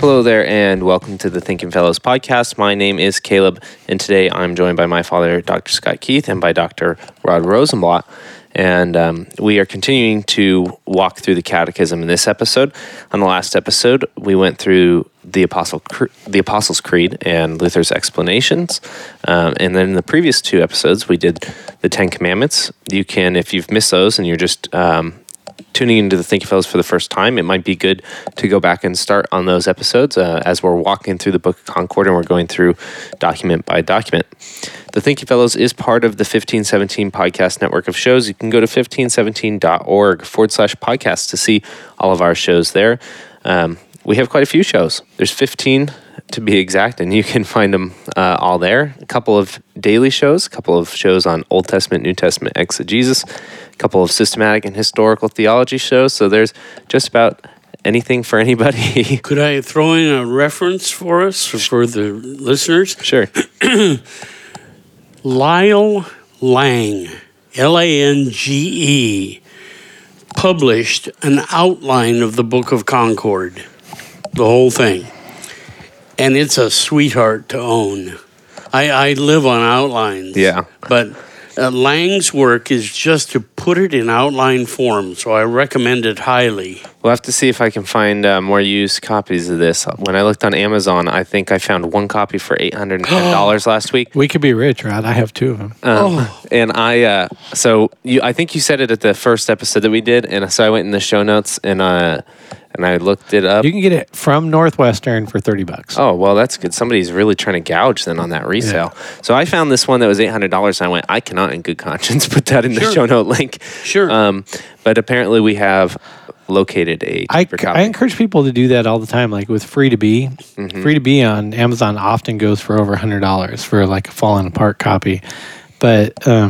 Hello there, and welcome to the Thinking Fellows podcast. My name is Caleb, and today I'm joined by my father, Dr. Scott Keith, and by Dr. Rod Rosenblatt. And we are continuing to walk through the Catechism in this episode. On the last episode, we went through the Apostles' Creed and Luther's explanations. And then in the previous two episodes, we did the Ten Commandments. You can, if you've missed those and you're just tuning into the Thinking Fellows for the first time, it might be good to go back and start on those episodes as we're walking through the Book of Concord and we're going through document by document. The Thinking Fellows is part of the 1517 podcast network of shows. You can go to 1517.org/podcast to see all of our shows there. We have quite a few shows. There's 15 to be exact, and you can find them all there. A couple of daily shows, a couple of shows on Old Testament, New Testament exegesis, a couple of systematic and historical theology shows. So there's just about anything for anybody. Could I throw in a reference for us, for the listeners? Sure. Lyle Lange, Lange, published an outline of the Book of Concord, the whole thing. And it's a sweetheart to own. I live on outlines. Yeah. But Lange's work is just to put it in outline form, so I recommend it highly. We'll have to see if I can find more used copies of this. When I looked on Amazon, I think I found one copy for $810 last week. We could be rich, Rod. I have two of them. And I think you said it at the first episode that we did, and so I went in the show notes and I looked it up. You can get it from Northwestern for $30. Oh, well, that's good. Somebody's really trying to gouge then on that resale. Yeah. So I found this one that was $800, and I went, I cannot in good conscience put that in the show note link. Sure. But apparently we have located a cheaper copy. I encourage people to do that all the time, like with Free to Be. Mm-hmm. Free to Be on Amazon often goes for over $100 for like a fallen apart copy. But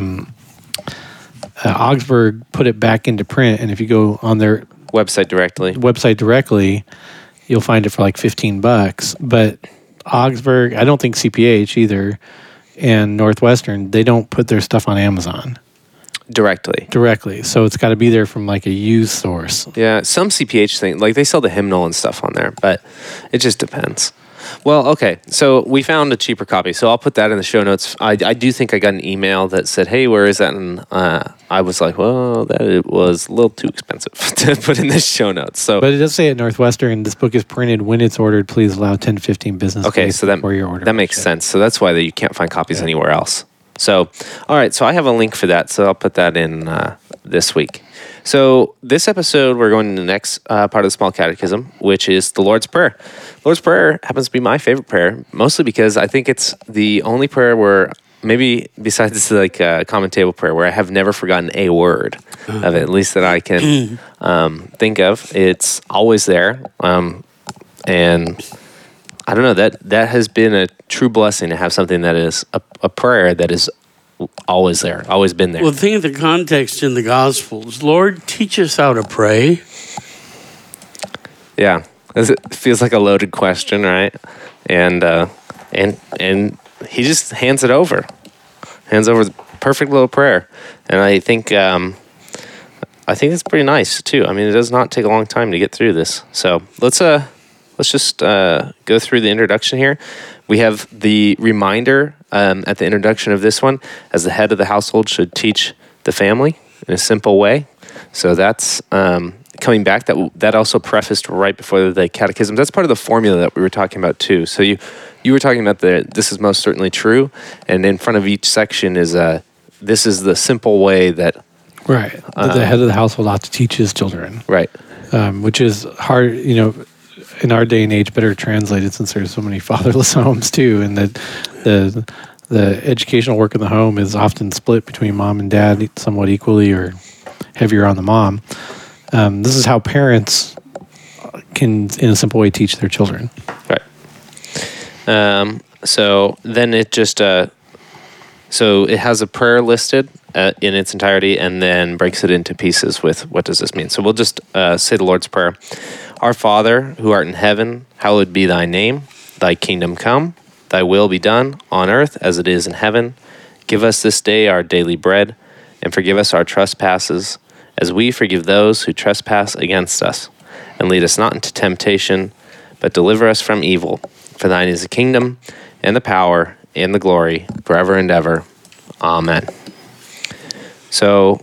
Augsburg put it back into print, and if you go on their website directly, you'll find it for like $15. But Augsburg, I don't think CPH either, and Northwestern, they don't put their stuff on Amazon directly. So it's got to be there from like a used source. Yeah, some CPH thing, like they sell the hymnal and stuff on there, but it just depends. Well, okay, so we found a cheaper copy, so I'll put that in the show notes. I do think I got an email that said, hey, where is that? And I was like, well, it was a little too expensive to put in the show notes. So, but it does say at Northwestern, this book is printed when it's ordered. Please allow 10 to 15 business days before your order. That makes sense. So that's why you can't find copies anywhere else. So, all right, so I have a link for that, so I'll put that in this week. So this episode, we're going to the next part of the Small Catechism, which is the Lord's Prayer. Lord's Prayer happens to be my favorite prayer, mostly because I think it's the only prayer where, maybe besides like common table prayer, where I have never forgotten a word of it, at least that I can think of. It's always there, and I don't know, that has been a true blessing to have something that is a prayer that is always there, always been there. Well, think of the context in the Gospels. Lord, teach us how to pray. Yeah, it feels like a loaded question, right? And he just hands over the perfect little prayer, and I think it's pretty nice too. I mean, it does not take a long time to get through this. So let's just go through the introduction here. We have the reminder at the introduction of this one, as the head of the household should teach the family in a simple way. So that's coming back. That also prefaced right before the catechism. That's part of the formula that we were talking about too. So you were talking about this is most certainly true, and in front of each section is this is the simple way that right the head of the household ought to teach his children. Right, which is hard, in our day and age, better translated since there's so many fatherless homes too, and that the educational work in the home is often split between mom and dad somewhat equally or heavier on the mom. This is how parents can, in a simple way, teach their children. Right. So then it just so it has a prayer listed in its entirety, and then breaks it into pieces with what does this mean. So we'll just say the Lord's Prayer. Our Father, who art in heaven, hallowed be thy name. Thy kingdom come, thy will be done, on earth as it is in heaven. Give us this day our daily bread, and forgive us our trespasses, as we forgive those who trespass against us. And lead us not into temptation, but deliver us from evil. For thine is the kingdom, and the power, and the glory, forever and ever. Amen. So,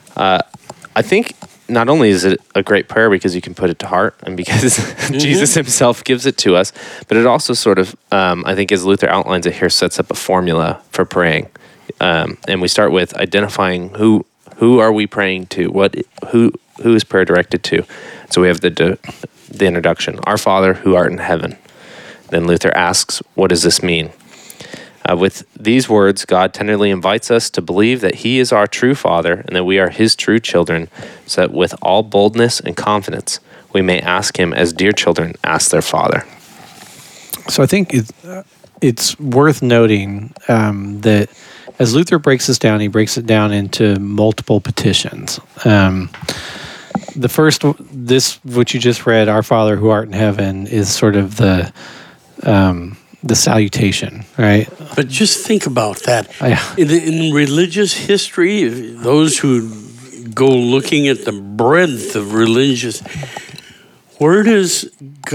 I think not only is it a great prayer because you can put it to heart and because Jesus himself gives it to us, but it also sort of, I think as Luther outlines it here, sets up a formula for praying. And we start with identifying who are we praying to? Who is prayer directed to? So we have the introduction, Our Father who art in heaven. Then Luther asks, what does this mean? With these words, God tenderly invites us to believe that he is our true Father and that we are his true children, so that with all boldness and confidence, we may ask him as dear children ask their Father. So I think it's worth noting that as Luther breaks this down, he breaks it down into multiple petitions. The first, what you just read, Our Father who art in heaven, is sort of the salutation, right? But just think about that. In religious history, those who go looking at the breadth of religious, where is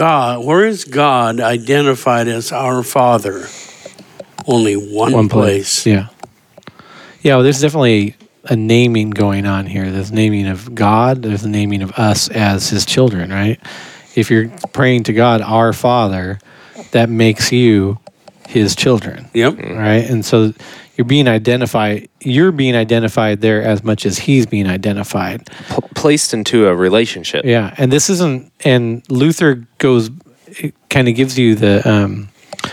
God identified as our Father? Only one place. Yeah. Yeah, well, there's definitely a naming going on here. There's naming of God, there's the naming of us as his children, right? If you're praying to God, our Father, that makes you his children. Yep. Right? And so you're being identified there as much as he's being identified. Placed into a relationship. Yeah. And this isn't, and Luther kind of gives you the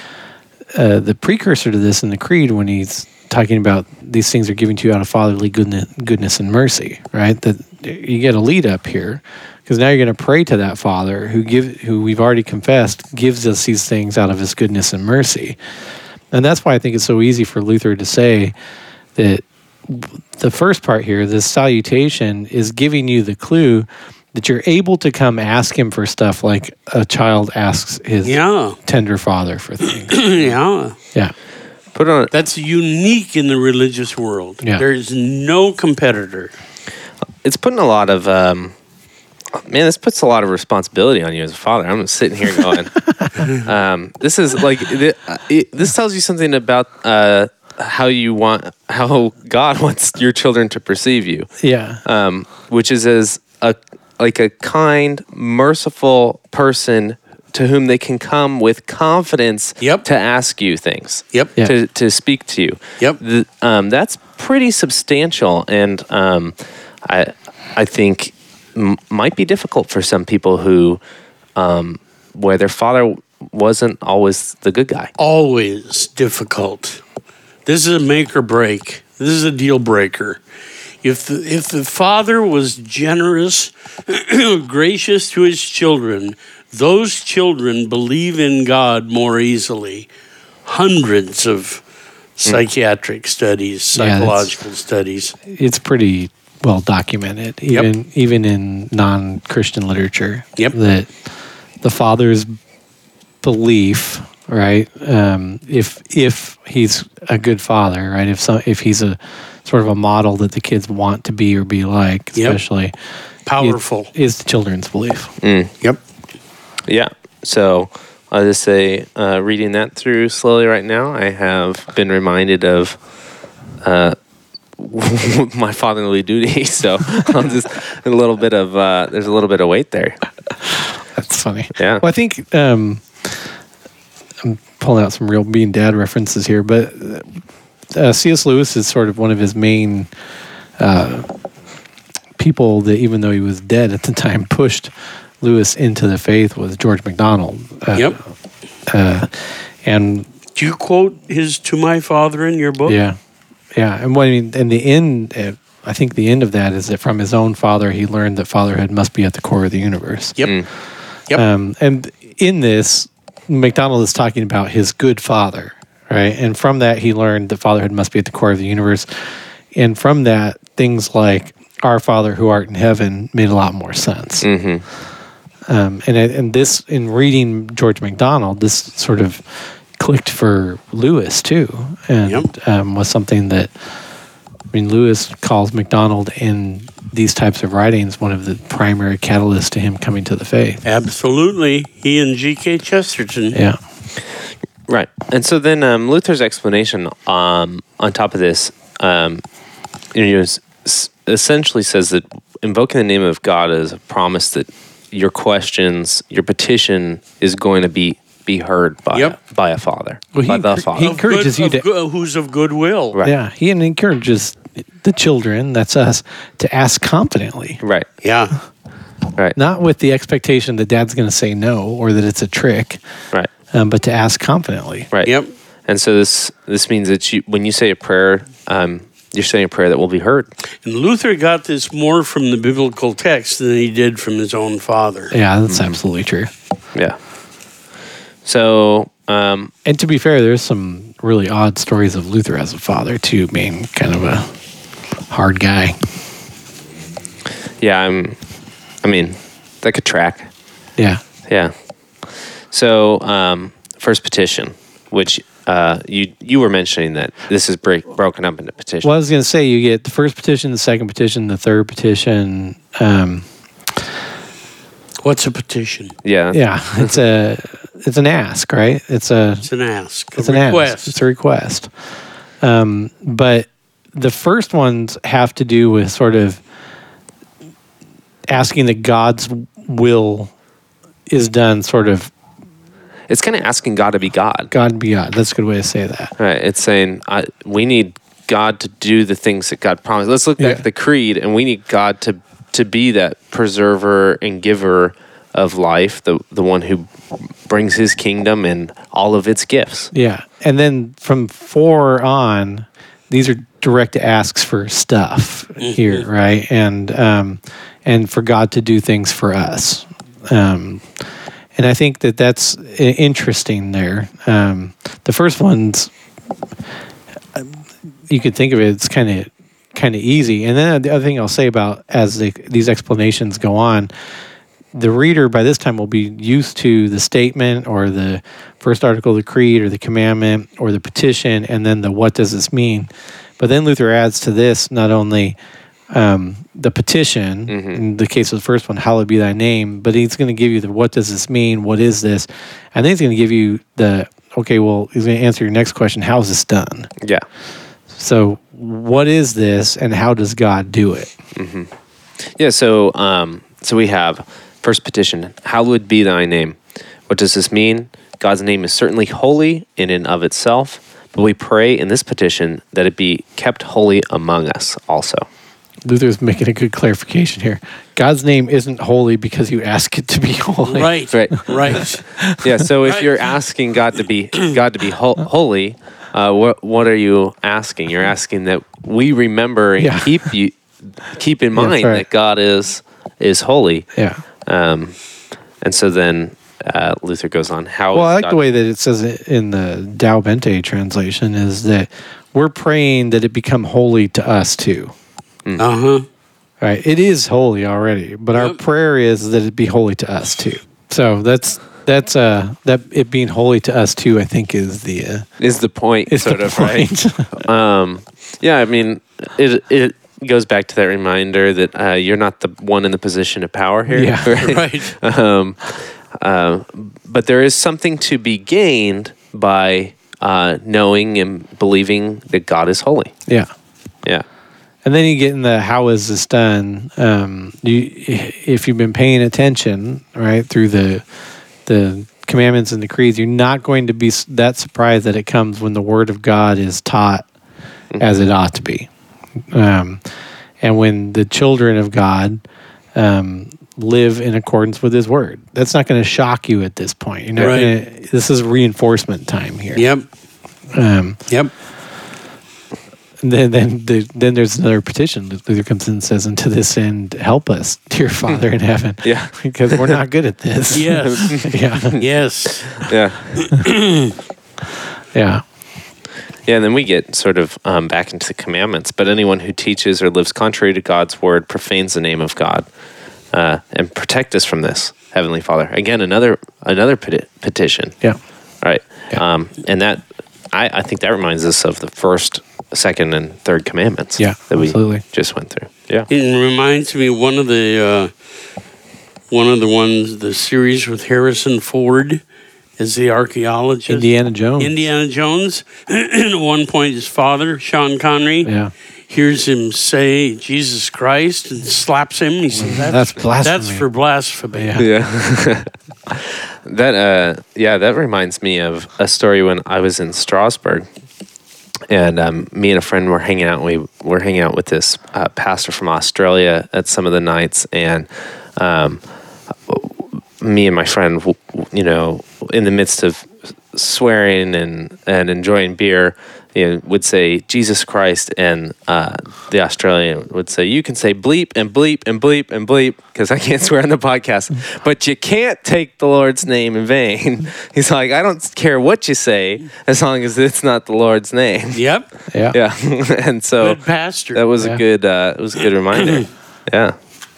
precursor to this in the Creed when he's talking about these things are given to you out of fatherly goodness and mercy, right? That you get a lead up here. Because now you're going to pray to that Father who we've already confessed gives us these things out of his goodness and mercy. And that's why I think it's so easy for Luther to say that the first part here, this salutation, is giving you the clue that you're able to come ask him for stuff like a child asks his tender father for things. Yeah. That's unique in the religious world. Yeah. There is no competitor. It's putting a lot of... this puts a lot of responsibility on you as a father. I'm sitting here going, this is like, this tells you something about how God wants your children to perceive you. Yeah. Which is as a kind, merciful person to whom they can come with confidence to ask you things. Yep. To speak to you. Yep. That's pretty substantial, and I think might be difficult for some people who, where their father wasn't always the good guy. Always difficult. This is a make or break. This is a deal breaker. If the father was generous, gracious to his children, those children believe in God more easily. Hundreds of psychiatric studies, psychological studies. It's pretty well documented, even in non-Christian literature. That the father's belief, right? If he's a good father, right? If he's a sort of a model that the kids want to be or be like, especially powerful, is the children's belief. Yep. Yeah. So I'll just say, reading that through slowly right now, I have been reminded of my fatherly duty. So I'm just there's a little bit of weight there. That's funny. Yeah. Well, I think I'm pulling out some real being dad references here, but C.S. Lewis is sort of one of his main people that, even though he was dead at the time, pushed Lewis into the faith was George MacDonald. And do you quote his "To My Father" in your book? Yeah. And what I mean, in the end, I think the end of that is that from his own father, he learned that fatherhood must be at the core of the universe. Yep. And in this, MacDonald is talking about his good father, right? And from that, he learned that fatherhood must be at the core of the universe. And from that, things like Our Father who art in heaven made a lot more sense. And this, in reading George MacDonald, this sort of clicked for Lewis too, and was something that mean, Lewis calls MacDonald in these types of writings one of the primary catalysts to him coming to the faith. Absolutely. He and G.K. Chesterton. Yeah. Right. And so then Luther's explanation on top of this essentially says that invoking the name of God is a promise that your questions, your petition is going to be heard by a father, by the father. He encourages you to... who's of goodwill. Right. Yeah, he encourages the children, that's us, to ask confidently. Right. Yeah. Right. Not with the expectation that dad's going to say no or that it's a trick. Right. But to ask confidently. Right. Yep. And so this means that when you say a prayer, you're saying a prayer that will be heard. And Luther got this more from the biblical text than he did from his own father. Yeah, that's absolutely true. Yeah. So, and to be fair, there's some really odd stories of Luther as a father too, being kind of a hard guy. Yeah, I mean, that could track. Yeah. Yeah. So, first petition, which you were mentioning that this is broken up into petitions. Well, I was going to say you get the first petition, the second petition, the third petition. What's a petition? Yeah. Yeah, it's an ask, right? It's an ask. It's a request. Ask. It's a request. But the first ones have to do with sort of asking that God's will is done, sort of. It's kind of asking God to be God. God to be God. That's a good way to say that. Right. It's saying we need God to do the things that God promised. Let's look back at the creed, and we need God to be that preserver and giver of life, the one who brings his kingdom and all of its gifts. Yeah. And then from 4 on, these are direct asks for stuff here, right? And for God to do things for us. And I think that's interesting there. The first one's, you could think of it, it's kind of easy. And then the other thing I'll say about as these explanations go on, the reader by this time will be used to the statement or the first article of the creed or the commandment or the petition and then the what does this mean. But then Luther adds to this not only the petition, in the case of the first one, hallowed be thy name, but he's going to give you the what does this mean, what is this? And then he's going to give you he's going to answer your next question, how is this done? Yeah. So what is this and how does God do it? Mm-hmm. Yeah, so we have first petition, hallowed be thy name. What does this mean? God's name is certainly holy in and of itself, but we pray in this petition that it be kept holy among us also. Luther's making a good clarification here. God's name isn't holy because you ask it to be holy. Right. Yeah. So if you're asking God to be holy, what are you asking? You're asking that we remember and keep in mind that God is holy. Yeah. And so then Luther goes on. Well, I like the way that it says it in the Dao Bente translation is that we're praying that it become holy to us too. Right. It is holy already, but our prayer is that it be holy to us too. So that it being holy to us too, I think is the point, sort of, right? Yeah, I mean, it goes back to that reminder that you're not the one in the position of power here. Yeah, right. But there is something to be gained by knowing and believing that God is holy. Yeah. Yeah. And then you get in the how is this done? If you've been paying attention, right, through the commandments and the creeds, you're not going to be that surprised that it comes when the Word of God is taught as it ought to be. And when the children of God live in accordance with His Word, that's not going to shock you at this point. You're not gonna, this is reinforcement time here. Yep. Yep. Then there's another petition. Luther comes in and says, "And to this end, help us, dear Father in heaven." Yeah, because we're not good at this. Yes. Yes. Yeah. Yeah. Yeah, and then we get sort of back into the commandments. But anyone who teaches or lives contrary to God's word profanes the name of God, and protect us from this, Heavenly Father. Again, another petition. Yeah. Right. Yeah. And that I think that reminds us of the first, second, and third commandments. Yeah, that absolutely. we just went through. Yeah, it reminds me of one of the ones, the series with Harrison Ford as the archaeologist. Indiana Jones. At one point, his father, Sean Connery, hears him say Jesus Christ and slaps him. And he says, "That's blasphemy. That's for blasphemy." Yeah. That reminds me of a story when I was in Strasbourg, and me and a friend were hanging out. We were hanging out with this pastor from Australia at some of the nights, and me and my friend, in the midst of swearing and enjoying beer, would say Jesus Christ, and the Australian would say, "You can say bleep and bleep and bleep and bleep," because I can't swear on the podcast, but you can't take the Lord's name in vain. He's like, "I don't care what you say as long as it's not the Lord's name." Yep. Yeah. And so good pastor. That was a good. It was a good reminder. Yeah.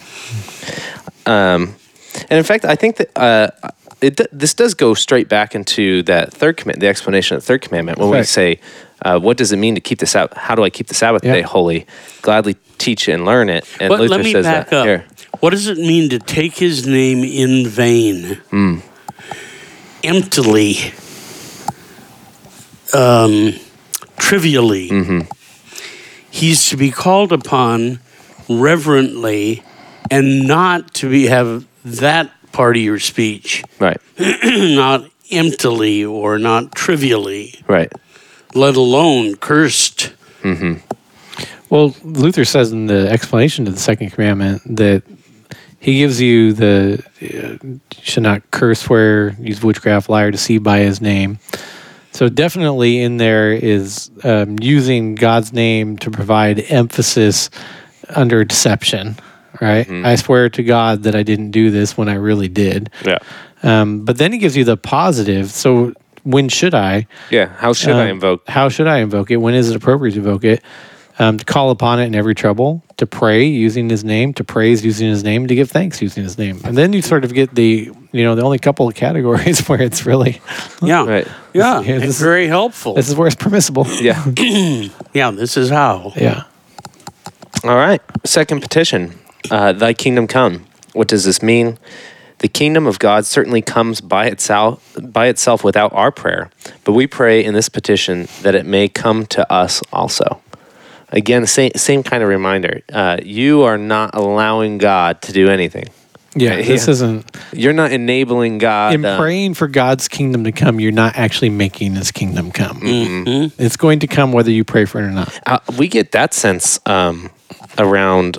And in fact, I think that this does go straight back into that third commandment, the explanation of the third commandment, when we say, what does it mean to keep the Sabbath? How do I keep the Sabbath day holy? Gladly teach and learn it. And but Luther let me says back that. up. Here. What does it mean to take his name in vain? Emptily. Trivially. Mm-hmm. He's to be called upon reverently and not to have that part of your speech. Right. Not emptily or not trivially. Right. Let alone cursed. Mm-hmm. Well, Luther says in the explanation to the second commandment that he gives you you should not curse, swear, use witchcraft, lie, or deceive by his name. So definitely in there is using God's name to provide emphasis under deception, right? Mm-hmm. I swear to God that I didn't do this when I really did. Yeah. But then he gives you the positive. So when should I? Yeah. How should I invoke? How should I invoke it? When is it appropriate to invoke it? To call upon it in every trouble, to pray using his name, to praise using his name, to give thanks using his name. And then you sort of get the only couple of categories where it's really... Yeah. Right. Yeah. It's very helpful. This is where it's permissible. Yeah. Yeah, this is how. Yeah. All right. Second petition. Thy kingdom come. What does this mean? The kingdom of God certainly comes by itself without our prayer, but we pray in this petition that it may come to us also. Again, same kind of reminder. You are not allowing God to do anything. Yeah, this isn't... You're not enabling God. In praying for God's kingdom to come, you're not actually making his kingdom come. Mm-hmm. It's going to come whether you pray for it or not. We get that sense around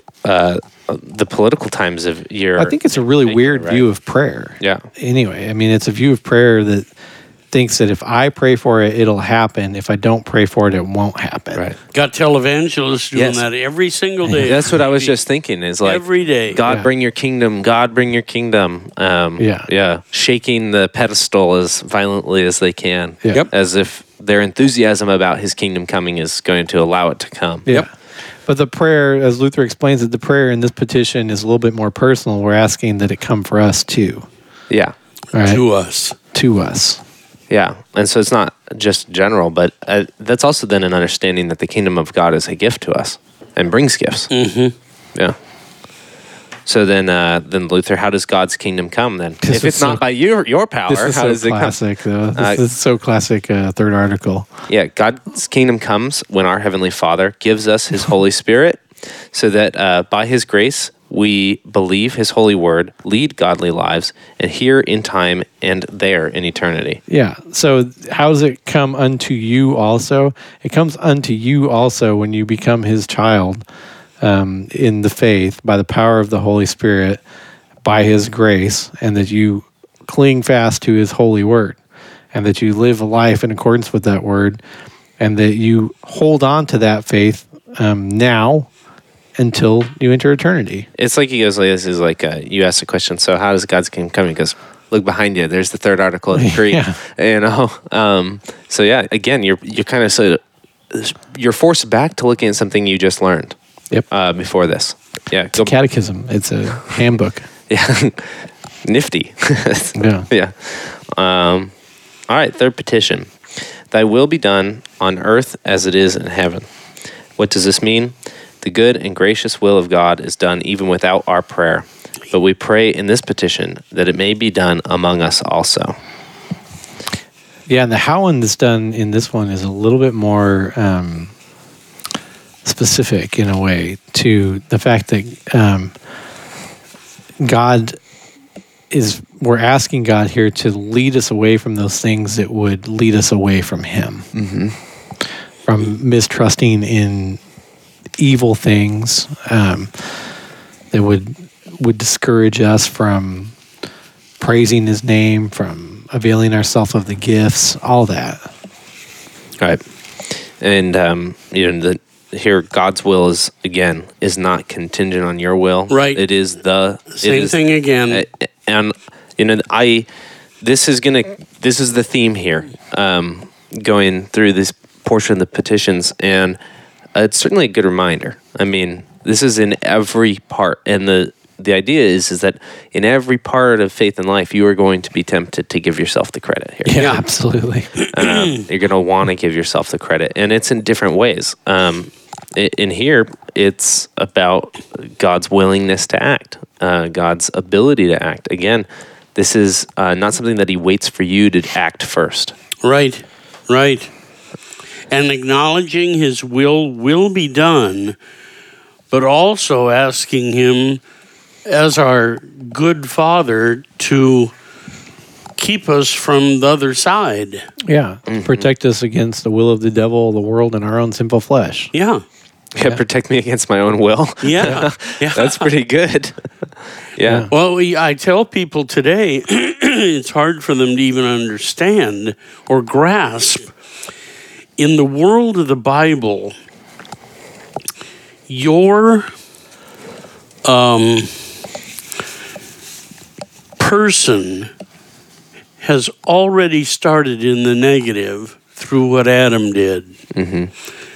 the political times of year. I think it's a really weird view of prayer. Yeah. Anyway, I mean, it's a view of prayer that thinks that if I pray for it, it'll happen. If I don't pray for it, it won't happen. Right. Got televangelists doing that every single day. That's what I was just thinking. Is like every day. God, bring your kingdom. God, bring your kingdom. Yeah. Shaking the pedestal as violently as they can. Yep. As if their enthusiasm about his kingdom coming is going to allow it to come. Yep. But the prayer, as Luther explains it, the prayer in this petition is a little bit more personal. We're asking that it come for us too. Yeah. Right? To us. To us. Yeah. And so it's not just general, but that's also then an understanding that the kingdom of God is a gift to us and brings gifts. Mm-hmm. Yeah. So then Luther, how does God's kingdom come then? If it's not by your power, how does it come? This is so classic, third article. Yeah, God's kingdom comes when our Heavenly Father gives us His Holy Spirit so that by His grace we believe His holy word, lead godly lives, and here in time and there in eternity. Yeah, so how does it come unto you also? It comes unto you also when you become His child. In the faith, by the power of the Holy Spirit, by His grace, and that you cling fast to His holy word, and that you live a life in accordance with that word, and that you hold on to that faith now until you enter eternity. It's like he goes like this, is like you ask the question, so how does God's kingdom come? He goes, look behind you, there's the third article of the creed. So yeah, again, you're kind of you're forced back to looking at something you just learned. Yep. Before this. Yeah. It's a catechism. It's a handbook. Yeah. Nifty. Yeah. Yeah. All right. Third petition. Thy will be done on earth as it is in heaven. What does this mean? The good and gracious will of God is done even without our prayer. But we pray in this petition that it may be done among us also. Yeah, and the how one that's done in this one is a little bit more specific in a way to the fact that we're asking God here to lead us away from those things that would lead us away from Him. Mm-hmm. From mistrusting in evil things that would discourage us from praising His name, from availing ourselves of the gifts, all that. Right. And here God's will is not contingent on your will. Right. It is same thing again. And this is the theme here, going through this portion of the petitions, and it's certainly a good reminder. I mean, this is in every part, and the idea is that in every part of faith and life, you are going to be tempted to give yourself the credit here. Yeah, absolutely. You're going to want to give yourself the credit, and it's in different ways. In here, it's about God's willingness to act, God's ability to act. Again, this is not something that He waits for you to act first. Right. And acknowledging His will be done, but also asking Him, as our good Father, to keep us from the other side. Yeah, protect us against the will of the devil, the world, and our own sinful flesh. Yeah. Yeah, protect me against my own will. Yeah. That's pretty good. Yeah. Well, I tell people today, it's hard for them to even understand or grasp. In the world of the Bible, your person has already started in the negative through what Adam did. Mm-hmm.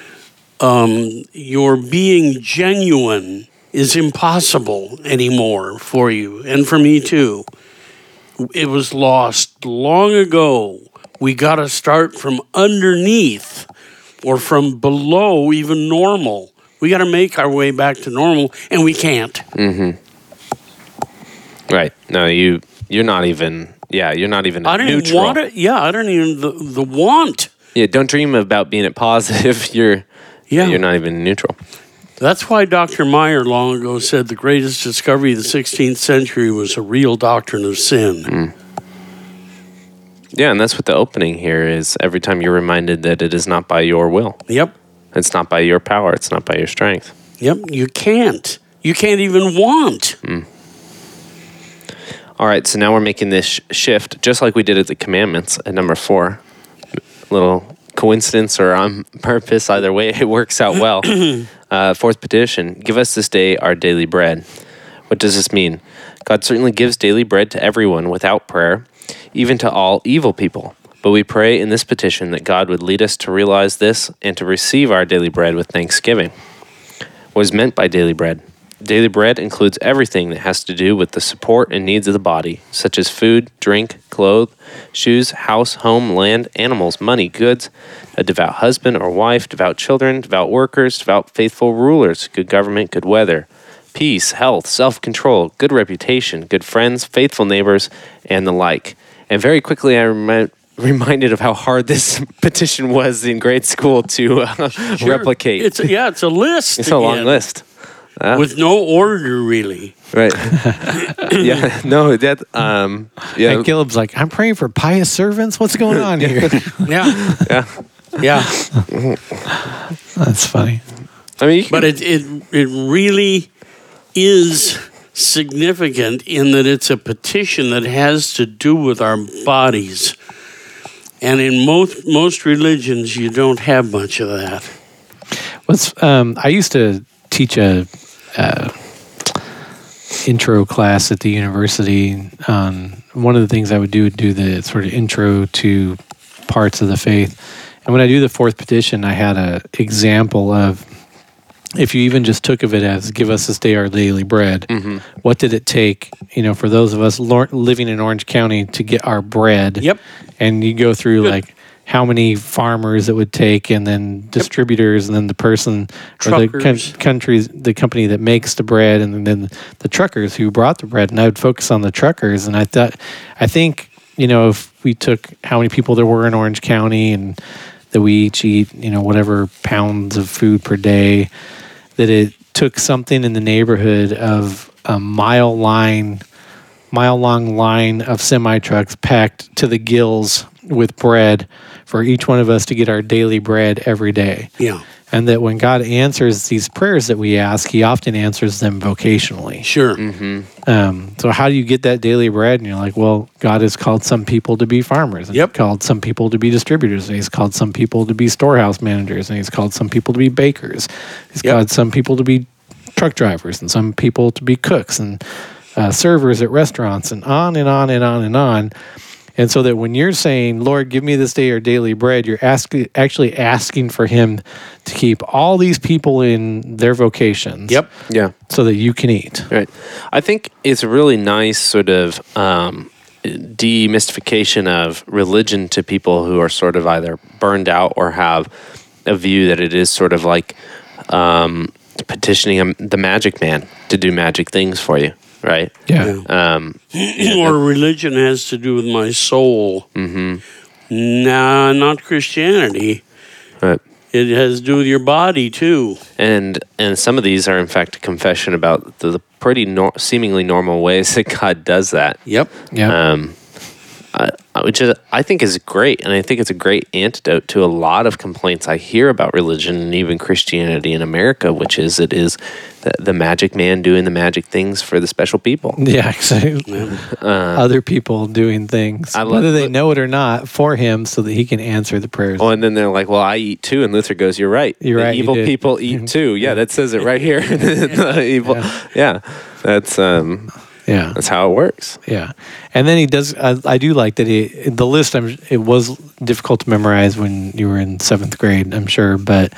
Your being genuine is impossible anymore for you, and for me too. It was lost long ago. We got to start from underneath or from below even normal. We got to make our way back to normal, and we can't. Mm-hmm. Right. No, you're not even. Yeah, you're not even. I don't neutral. want it. Yeah, I don't even the want. Yeah, don't dream about being at positive. You're not even neutral. That's why Dr. Meyer long ago said the greatest discovery of the 16th century was a real doctrine of sin. Mm. Yeah, and that's what the opening here is. Every time you're reminded that it is not by your will. Yep. It's not by your power. It's not by your strength. Yep, you can't. You can't even want. Mm. All right, so now we're making this shift, just like we did at the commandments at number 4. Little coincidence or on purpose, either way, it works out well. Fourth petition, give us this day our daily bread. What does this mean? God certainly gives daily bread to everyone without prayer, even to all evil people. But we pray in this petition that God would lead us to realize this and to receive our daily bread with thanksgiving. What is meant by daily bread? Daily bread includes everything that has to do with the support and needs of the body, such as food, drink, clothes, shoes, house, home, land, animals, money, goods, a devout husband or wife, devout children, devout workers, devout faithful rulers, good government, good weather, peace, health, self-control, good reputation, good friends, faithful neighbors, and the like. And very quickly I reminded of how hard this petition was in grade school to replicate. It's a list. It's a long list. With no order, really. Right. Yeah. No, that, yeah. And Caleb's like, I'm praying for pious servants. What's going on here? Yeah. That's funny. I mean, but it really is significant in that it's a petition that has to do with our bodies. And in most religions, you don't have much of that. I used to teach a intro class at the university. One of the things I would do the sort of intro to parts of the faith. And when I do the fourth petition, I had an example of, if you even just took of it as give us this day our daily bread, what did it take, for those of us living in Orange County to get our bread? Yep. And you go through like how many farmers it would take, and then distributors, and then the person or the company that makes the bread, and then the truckers who brought the bread. And I would focus on the truckers. And I think, if we took how many people there were in Orange County, and that we each eat, whatever pounds of food per day, that it took something in the neighborhood of a mile-long line of semi-trucks packed to the gills with bread for each one of us to get our daily bread every day. Yeah. And that when God answers these prayers that we ask, he often answers them vocationally. Sure. Mm-hmm. So how do you get that daily bread? And you're like, well, God has called some people to be farmers. And He's called some people to be distributors. And he's called some people to be storehouse managers. And he's called some people to be bakers. He's called some people to be truck drivers, and some people to be cooks and servers at restaurants, and on and on and on and on. And so that when you're saying, Lord, give me this day our daily bread, you're actually asking for him to keep all these people in their vocations. Yep. Yeah. So that you can eat. Right. I think it's a really nice sort of demystification of religion to people who are sort of either burned out or have a view that it is sort of like petitioning the magic man to do magic things for you. Right. Yeah. Or religion has to do with my soul. Mm-hmm. Nah, not Christianity. Right. It has to do with your body too. And some of these are in fact a confession about the pretty seemingly normal ways that God does that. Yep. Yeah. Which I think is great, and I think it's a great antidote to a lot of complaints I hear about religion and even Christianity in America, which is it is the magic man doing the magic things for the special people. Yeah, exactly. Other people doing things, whether they know it or not, for him, so that he can answer the prayers. Oh, and then they're like, "Well, I eat too," and Luther goes, "You're right. You're right. Evil people eat too." Yeah, that says it right here. Evil. Yeah, that's. Yeah, that's how it works. Yeah, and then he does. I do like that. The list. It was difficult to memorize when you were in 7th grade, I'm sure, but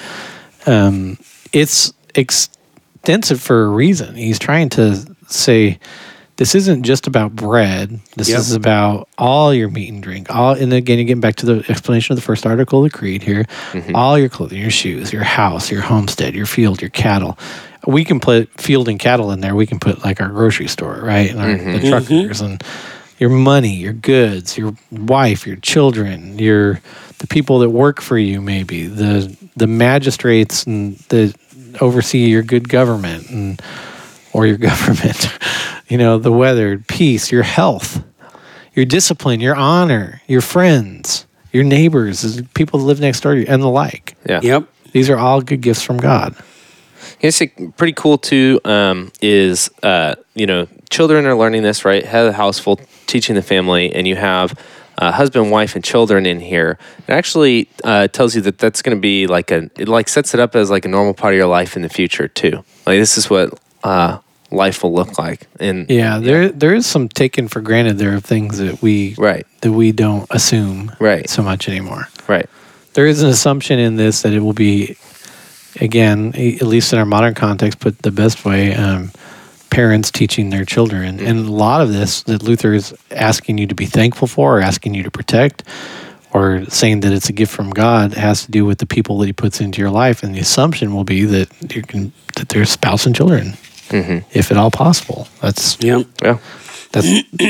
it's extensive for a reason. He's trying to say this isn't just about bread. This is about all your meat and drink. And again, you're getting back to the explanation of the first article of the Creed here. Mm-hmm. All your clothing, your shoes, your house, your homestead, your field, your cattle. We can put field and cattle in there. We can put like our grocery store, right? And the truckers and your money, your goods, your wife, your children, the people that work for you, maybe the magistrates and that oversee your good government or your government. The weather, peace, your health, your discipline, your honor, your friends, your neighbors, people that live next door to you, and the like. Yeah. Yep. These are all good gifts from God. It's pretty cool too. Is children are learning this, right? Head of the household, teaching the family, and you have husband, wife, and children in here. It actually tells you that that's going to be it sets it up as like a normal part of your life in the future too. Like this is what life will look like. And there is some taken for granted. There are things that we don't assume so much anymore. Right. There is an assumption in this that it will be, again, at least in our modern context, put the best way, parents teaching their children. Mm-hmm. And a lot of this that Luther is asking you to be thankful for, or asking you to protect, or saying that it's a gift from God, has to do with the people that he puts into your life. And the assumption will be that that there's spouse and children, if at all possible. That's that's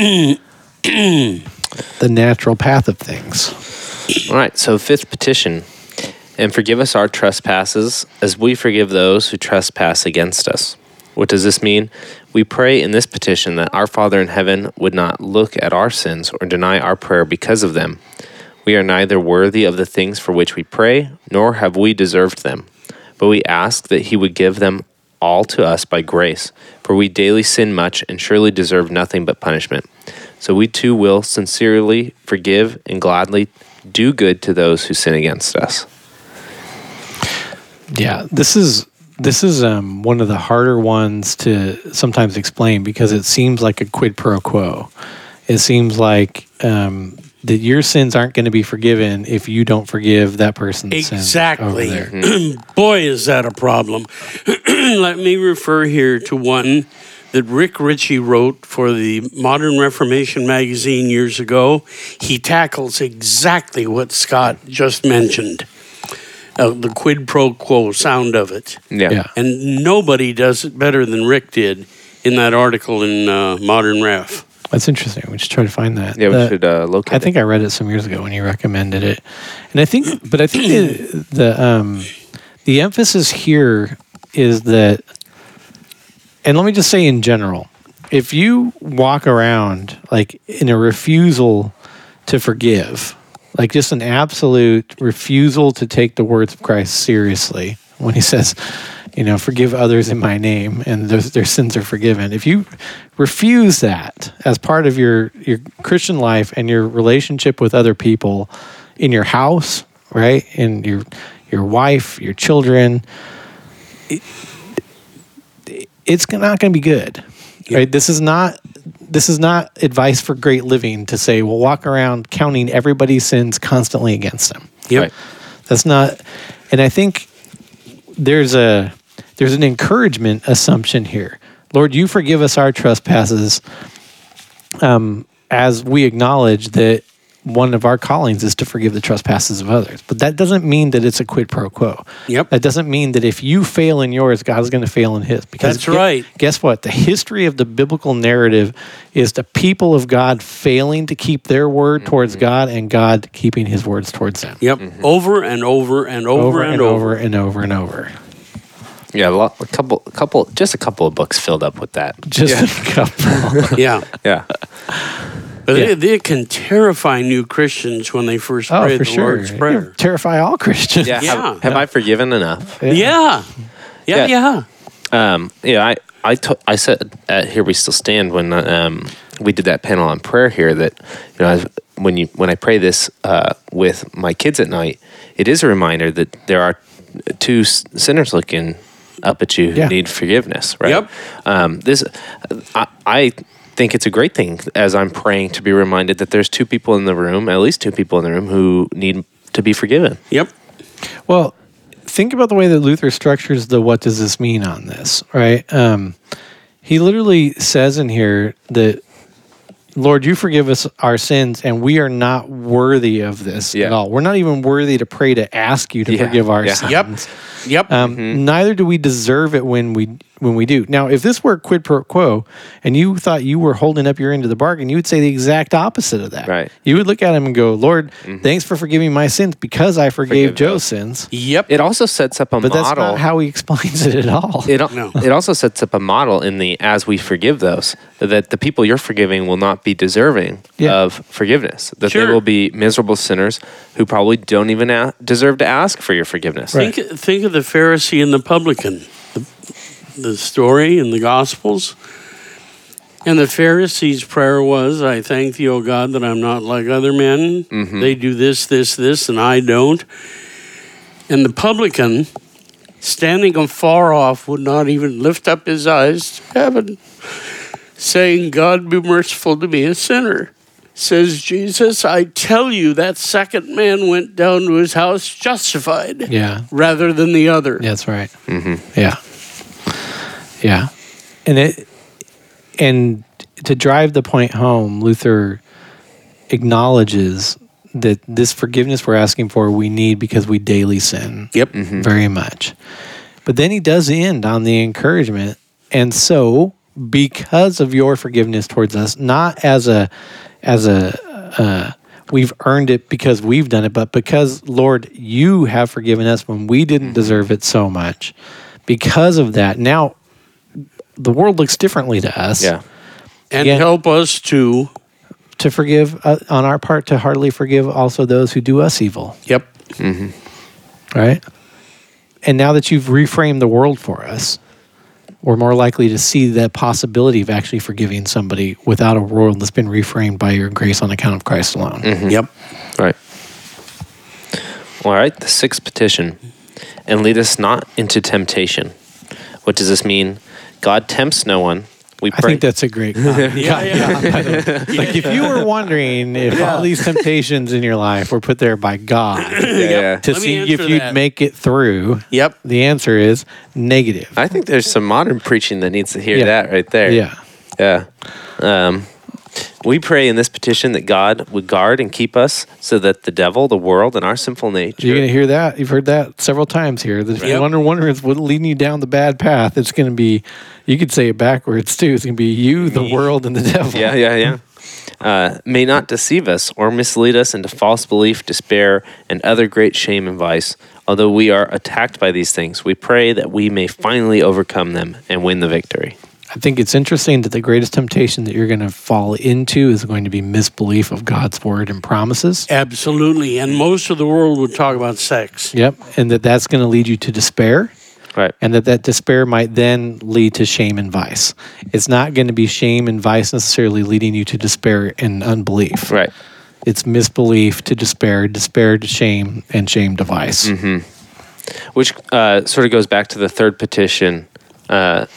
the natural path of things. All right, so 5th petition. And forgive us our trespasses as we forgive those who trespass against us. What does this mean? We pray in this petition that our Father in heaven would not look at our sins or deny our prayer because of them. We are neither worthy of the things for which we pray, nor have we deserved them. But we ask that he would give them all to us by grace, for we daily sin much and surely deserve nothing but punishment. So we too will sincerely forgive and gladly do good to those who sin against us. Yeah, this is one of the harder ones to sometimes explain because it seems like a quid pro quo. It seems like that your sins aren't going to be forgiven if you don't forgive that person's sins over there. Boy, is that a problem. Let me refer here to one that Rick Ritchie wrote for the Modern Reformation magazine years ago. He tackles exactly what Scott just mentioned, the quid pro quo sound of it. Yeah. And nobody does it better than Rick did in that article in Modern Ref. That's interesting. We should try to find that. Yeah, we should locate it. I think I read it some years ago when you recommended it, and I think the emphasis here is that, and let me just say in general, if you walk around like in a refusal to forgive, like just an absolute refusal to take the words of Christ seriously when he says, forgive others in my name and their sins are forgiven. If you refuse that as part of your Christian life and your relationship with other people in your house, right? And your wife, your children, it's not going to be good, right? This is not advice for great living to say, well, walk around counting everybody's sins constantly against them. Yep. Right. That's not, and I think there's an encouragement assumption here. Lord, you forgive us our trespasses, as we acknowledge that one of our callings is to forgive the trespasses of others. But that doesn't mean that it's a quid pro quo. Yep. That doesn't mean that if you fail in yours, God's going to fail in his. Because That's right. Guess what? The history of the biblical narrative is the people of God failing to keep their word towards God and God keeping his words towards them. Yep. Over and over and over and over and over and over. Yeah, just a couple of books filled up with that. Just a couple. Yeah. Yeah. But they can terrify new Christians when they first pray the Lord's Prayer. Terrify all Christians. Yeah. Yeah. Have I forgiven enough? Yeah. I said at Here We Still Stand when we did that panel on prayer here that when I pray this with my kids at night, it is a reminder that there are two sinners looking up at you who need forgiveness. Right. Yep. I think it's a great thing as I'm praying to be reminded that there's at least two people in the room who need to be forgiven. Yep. Well, think about the way that Luther structures the what does this mean on this, right? He literally says in here that, Lord, you forgive us our sins, and we are not worthy of this at all. We're not even worthy to pray to ask you to forgive our sins. Yep. Neither do we deserve it when we do. Now, if this were quid pro quo, and you thought you were holding up your end of the bargain, you would say the exact opposite of that. Right. You would look at him and go, Lord, thanks for forgiving my sins because I forgave Joe's sins. Yep. It also sets up a model. But that's not how he explains it at all. It also sets up a model in the as we forgive those, that the people you're forgiving will not be deserving of forgiveness. That they will be miserable sinners who probably don't even deserve to ask for your forgiveness. Right. Think of the Pharisee and the publican, the story in the Gospels. And the Pharisee's prayer was, I thank thee, O God, that I'm not like other men. They do this, and I don't. And the publican, standing afar off, would not even lift up his eyes to heaven, saying, God, be merciful to me, a sinner. Says Jesus, I tell you, that second man went down to his house justified rather than the other. That's right. Yeah. Yeah. And to drive the point home, Luther acknowledges that this forgiveness we're asking for, we need because we daily sin. Yep. Very much. But then he does end on the encouragement. And so, because of your forgiveness towards us, not as a we've earned it because we've done it, but because, Lord, you have forgiven us when we didn't deserve it so much. Because of that, now the world looks differently to us. Yeah. And help us to forgive on our part, to heartily forgive also those who do us evil. Yep. Right? And now that you've reframed the world for us, we're more likely to see the possibility of actually forgiving somebody without a world that's been reframed by your grace on account of Christ alone. Yep. Right. All right, the sixth petition. And lead us not into temptation. What does this mean? God tempts no one, We pray. I think that's a great comment. Like if you were wondering if all these temptations in your life were put there by God to see if you'd make it through, the answer is negative. I think there's some modern preaching that needs to hear that right there. Yeah. We pray in this petition that God would guard and keep us so that the devil, the world, and our sinful nature... You're going to hear that. You've heard that several times here. That if you wonder what's leading you down the bad path, it's going to be, you could say it backwards too. It's going to be you, the world, and the devil. May not deceive us or mislead us into false belief, despair, and other great shame and vice. Although we are attacked by these things, we pray that we may finally overcome them and win the victory. I think it's interesting that the greatest temptation that you're going to fall into is going to be misbelief of God's word and promises. Absolutely. And most of the world would talk about sex. Yep. And that's going to lead you to despair. Right. And that despair might then lead to shame and vice. It's not going to be shame and vice necessarily leading you to despair and unbelief. Right. It's misbelief to despair, despair to shame, and shame to vice. Mm-hmm. Which sort of goes back to the third petition that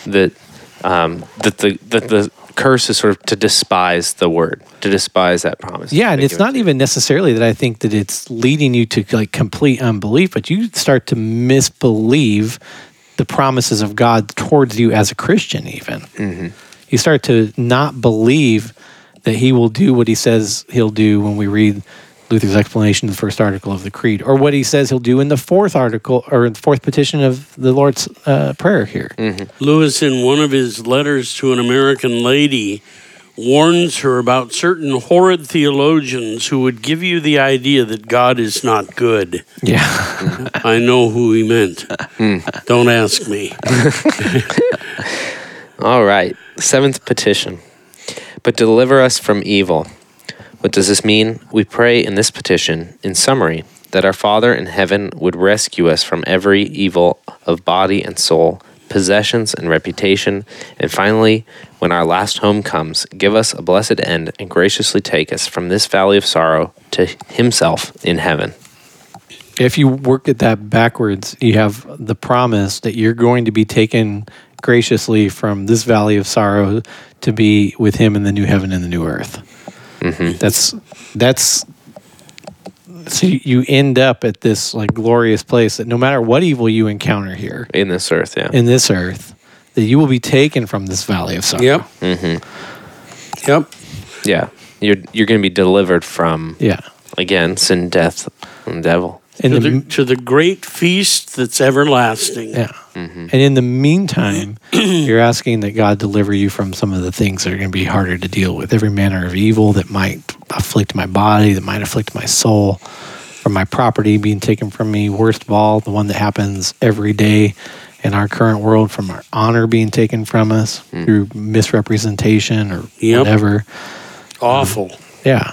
the curse is sort of to despise the word, to despise that promise. Yeah, and it's not even necessarily that I think that it's leading you to like complete unbelief, but you start to misbelieve the promises of God towards you as a Christian even. Mm-hmm. You start to not believe that he will do what he says he'll do when we read Luther's explanation of the first article of the Creed, or what he says he'll do in the fourth article or the fourth petition of the Lord's Prayer here. Mm-hmm. Lewis, in one of his letters to an American lady, warns her about certain horrid theologians who would give you the idea that God is not good. Yeah. I know who he meant. Don't ask me. All right. Seventh petition. But deliver us from evil. What does this mean? We pray in this petition, in summary, that our Father in heaven would rescue us from every evil of body and soul, possessions and reputation, and finally, when our last home comes, give us a blessed end and graciously take us from this valley of sorrow to himself in heaven. If you work at that backwards, you have the promise that you're going to be taken graciously from this valley of sorrow to be with him in the new heaven and the new earth. Mm-hmm. That's so you end up at this like glorious place that no matter what evil you encounter here in this earth, that you will be taken from this valley of sorrow. Yep. Mm-hmm. Yep. Yeah. You're going to be delivered from again sin, death, and the devil. And to the great feast that's everlasting. Yeah. Mm-hmm. And in the meantime, you're asking that God deliver you from some of the things that are going to be harder to deal with. Every manner of evil that might afflict my body, that might afflict my soul, from my property being taken from me. Worst of all, the one that happens every day in our current world, from our honor being taken from us through misrepresentation or whatever. Awful. Yeah.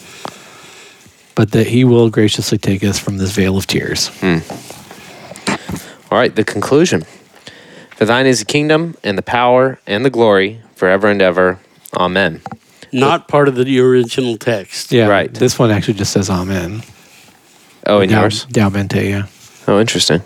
But that he will graciously take us from this vale of tears. All right, the conclusion. For thine is the kingdom and the power and the glory forever and ever. Amen. Not part of the original text. Yeah, right. This one actually just says amen. Oh, in yours? Daumente, yeah. Oh, interesting.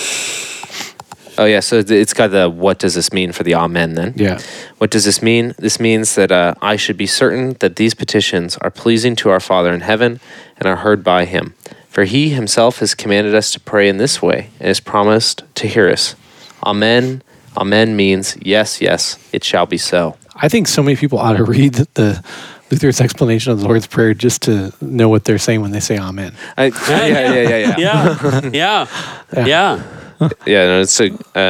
Oh, yeah, so it's got the what does this mean for the amen then? Yeah. What does this mean? This means that I should be certain that these petitions are pleasing to our Father in heaven and are heard by him. For he himself has commanded us to pray in this way and has promised to hear us. Amen. Amen means yes, yes, it shall be so. I think so many people ought to read the Luther's explanation of the Lord's Prayer just to know what they're saying when they say amen. Yeah. Yeah, no, it's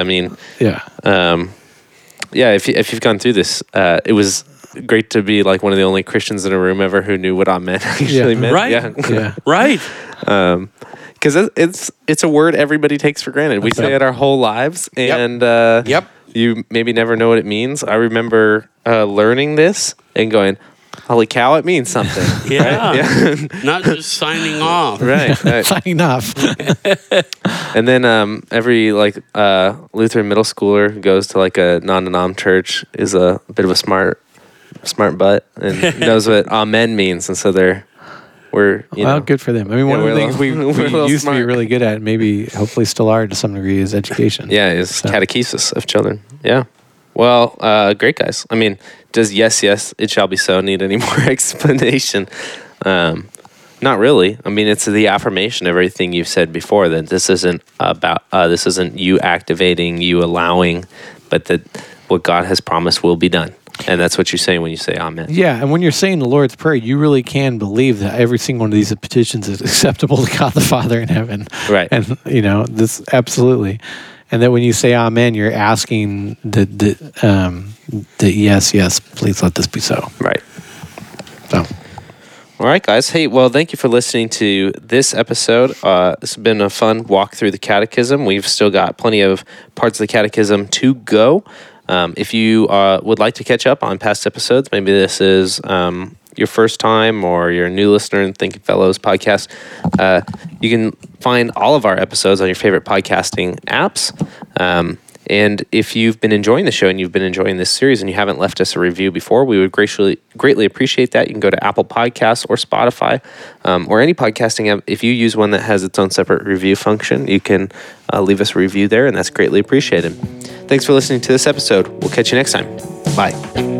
if you've gone through this, it was great to be like one of the only Christians in a room ever who knew what amen actually meant. Right. Yeah. Right. Because it's a word everybody takes for granted. We say it our whole lives, and you maybe never know what it means. I remember learning this and going, holy cow, it means something. Yeah. Not just signing off. Right. Signing off. And then every Lutheran middle schooler who goes to like a non-denom church is a bit of a smart butt and knows what amen means, and so we're good for them. I mean, one of the things we used to be really good at, maybe hopefully still are to some degree, is education. Yeah, is catechesis of children. Yeah. Well, great, guys. I mean, does yes, it shall be so need any more explanation? Not really. I mean, it's the affirmation of everything you've said before, that this isn't about, this isn't you activating, you allowing, but that what God has promised will be done. And that's what you're saying when you say amen. Yeah, and when you're saying the Lord's Prayer, you really can believe that every single one of these petitions is acceptable to God the Father in heaven. Right. And, this absolutely. And that when you say amen, you're asking the yes, please let this be so. Right. So. All right, guys. Hey, well, thank you for listening to this episode. This has been a fun walk through the Catechism. We've still got plenty of parts of the Catechism to go. If you would like to catch up on past episodes, maybe this is your first time or you're a new listener in Thinking Fellows podcast, you can find all of our episodes on your favorite podcasting apps. And if you've been enjoying the show and you've been enjoying this series and you haven't left us a review before, we would greatly appreciate that. You can go to Apple Podcasts or Spotify or any podcasting app. If you use one that has its own separate review function, you can leave us a review there, and that's greatly appreciated. Thanks for listening to this episode. We'll catch you next time. Bye.